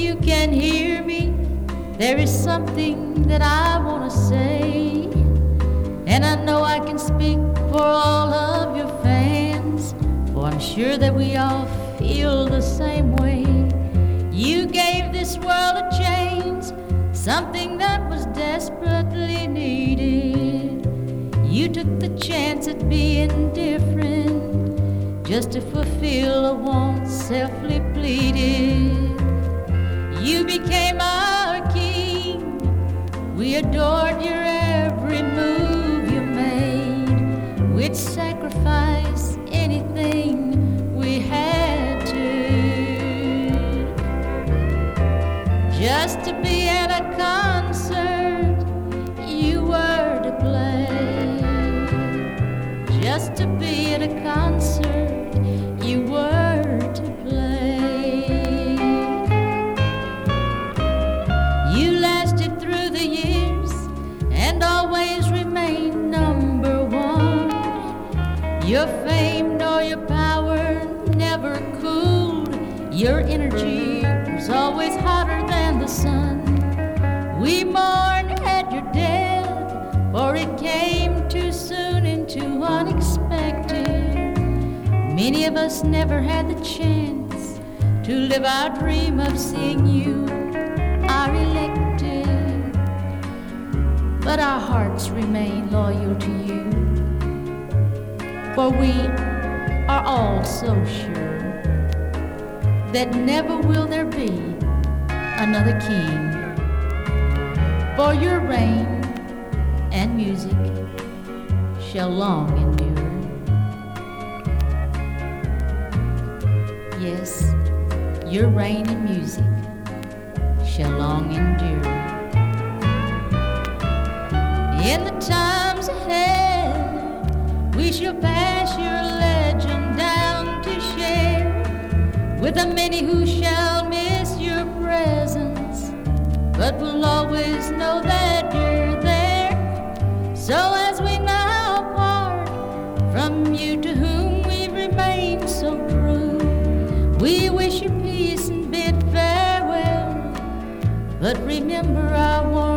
you can hear me, there is something that I want to say. And I know I can speak for all of your fans, for I'm sure that we all feel the same way. You gave this world a change, something that was desperately needed. You took the chance at being different, just to fulfill a want selfly pleaded. You became our king, we adored your every move you made. We'd sacrifice anything we had to, just to be at a concert you were to play. Just to be at a concert you were to play. You lasted through the years and always remained number one. Your fame nor your power never cooled. Your energy was always hotter than the sun. We mourn at your death, for it came too soon and too unexpected. Many of us never had the chance to live our dream of seeing you our elected, but our hearts remain loyal to you, for we are all so sure that never will there be another king. For your reign and music shall long endure. Yes, your reign and music shall long endure. In the times ahead, we shall pass your legend down to share with the many who shall miss your presence, but we'll always know that you're there. So as we now part from you to whom we remain so true, we wish you peace and bid farewell, but remember our warm